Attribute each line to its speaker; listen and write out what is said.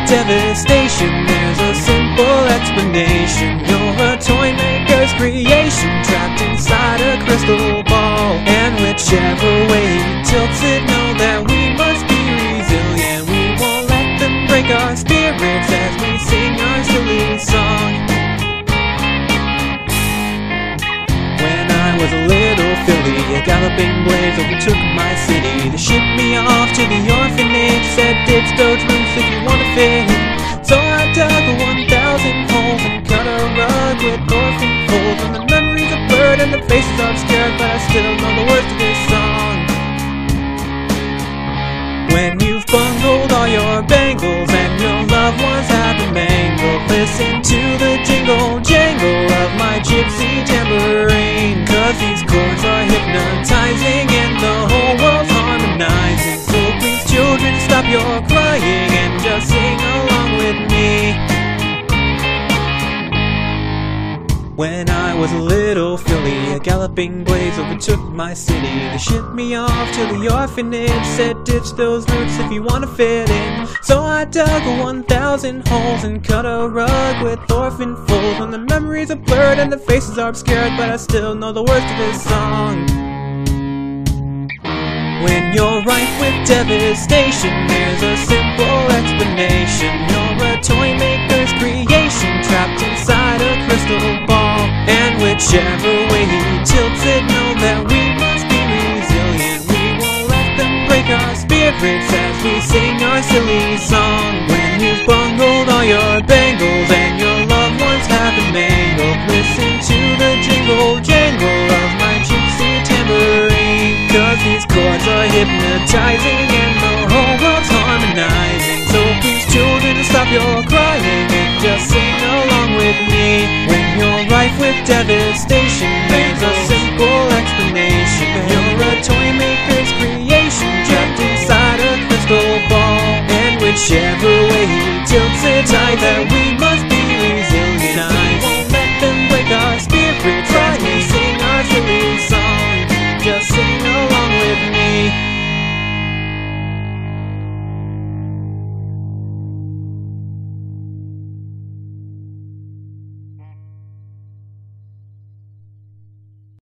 Speaker 1: devastation, there's a simple explanation. You're a toy maker's creation, trapped inside a crystal ball. And whichever way he tilts it, know that we must be resilient. We won't let them break our spirits as we sing our silly song. When I was a little filly, a galloping blaze overtook my city. They shipped me off to the orphanage, said ditch those roots if you wanna fit in. So I dug 1,000 holes and cut a rug with orphan folds. And the memories are blurred and the faces are obscured, but I still know the words to this song. When you've bungled all your bangles and your loved ones have been mangled, listen to the jingle jangle of my gypsy tambourine. 'Cause these chords are hypnotizing and the whole world's harmonizing. So please children, stop your crying and just sing along with me. When I was a little filly, a galloping blaze overtook my city. They shipped me off to the orphanage, said ditch those roots if you wanna fit in. So I dug 1,000 holes and cut a rug with orphan folds. And the memories are blurred and the faces are obscured, but I still know the words to this song. When you're rife with devastation, there's a simple explanation. You're a toy maker's creation, trapped inside a crystal ball. And whichever way he tilts it, know that we must be resilient. We won't let them break our spirits as we sing our silly song. When you've bungled all your bangles and your loved ones have been mangled, listen to the jingle jangle of my gypsy tambourine. 'Cause these chords are hypnotizing and the whole world's harmonizing. So please children, stop your crying and just sing along with me. When you're rife with devastation, there's a simple explanation. You're a toy maker's creation, trapped inside a crystal ball. And whichever way he tilts it, tight that we